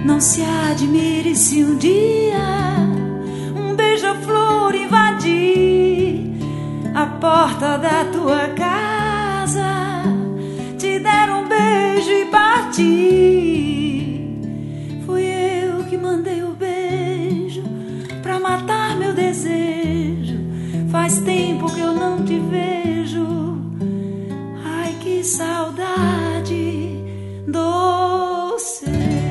Não se admire se um dia um beija-flor invadir a porta da tua casa, te der um beijo e partir. Fui eu que mandei o beijo pra matar meu desejo. Faz tempo que eu não te vejo. Ai, que saudade doce.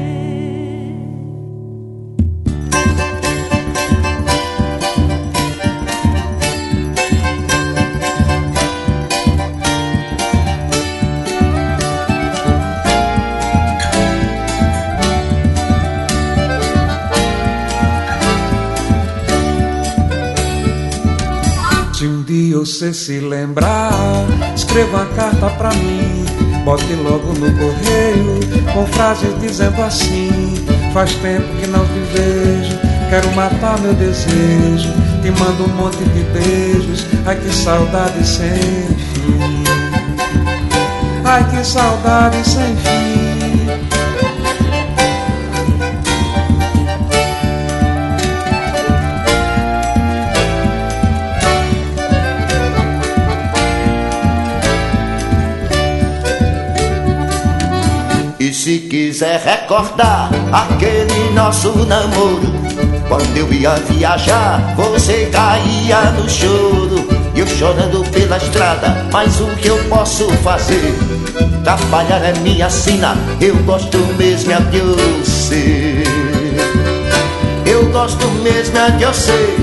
Se um dia você se lembrar, escreva uma carta pra mim, bote logo no correio, com frases dizendo assim: faz tempo que não te vejo, quero matar meu desejo, te mando um monte de beijos, ai que saudade sem fim, ai que saudade sem fim. E se quiser recordar aquele nosso namoro, quando eu ia viajar, você caía no choro, e eu chorando pela estrada. Mas o que eu posso fazer? Trabalhar é minha sina, eu gosto mesmo é de você. Eu gosto mesmo é de você.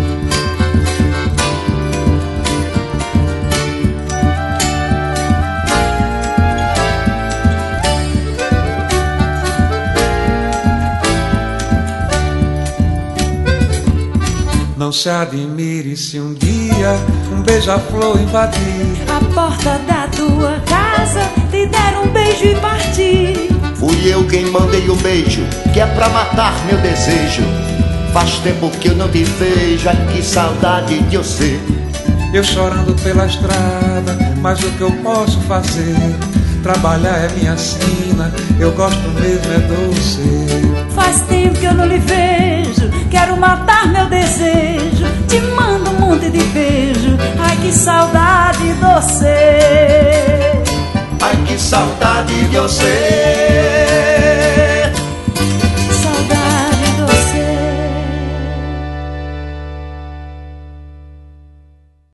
Não se admire se um dia um beija-flor invadir a porta da tua casa, te der um beijo e partir. Fui eu quem mandei o beijo, que é pra matar meu desejo. Faz tempo que eu não te vejo, ai que saudade de você. Eu chorando pela estrada, mas o que eu posso fazer? Trabalhar é minha sina, eu gosto mesmo é de você. Faz tempo que eu não lhe vejo, quero matar meu desejo, te mando um monte de beijo, ai que saudade de você. Ai que saudade de você.